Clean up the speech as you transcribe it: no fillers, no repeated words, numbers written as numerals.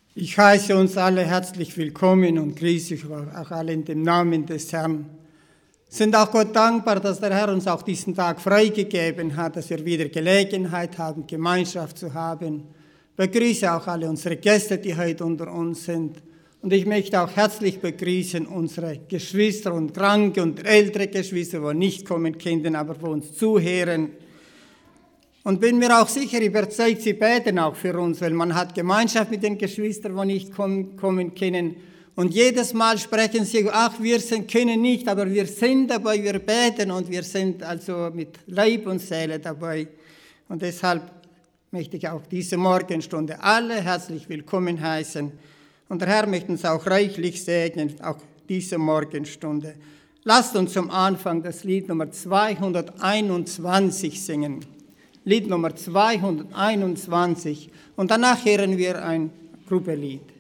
Ich heiße uns alle herzlich willkommen und grüße euch auch alle in dem Namen des Herrn. Sind auch Gott dankbar, dass der Herr uns auch diesen Tag freigegeben hat, dass wir wieder Gelegenheit haben, Gemeinschaft zu haben. Ich begrüße auch alle unsere Gäste, die heute unter uns sind. Und ich möchte auch herzlich begrüßen unsere Geschwister und kranke und ältere Geschwister, die nicht kommen können, aber die uns zuhören. Und bin mir auch sicher überzeugt, sie beten auch für uns, weil man hat Gemeinschaft mit den Geschwistern, die nicht kommen können. Und jedes Mal sprechen sie, können nicht, aber wir sind dabei, wir beten und wir sind also mit Leib und Seele dabei. Und deshalb möchte ich auch diese Morgenstunde alle herzlich willkommen heißen. Und der Herr möchte uns auch reichlich segnen, auch diese Morgenstunde. Lasst uns zum Anfang das Lied Nummer 221 singen. Lied Nummer 221. Und danach hören wir ein Gruppelied.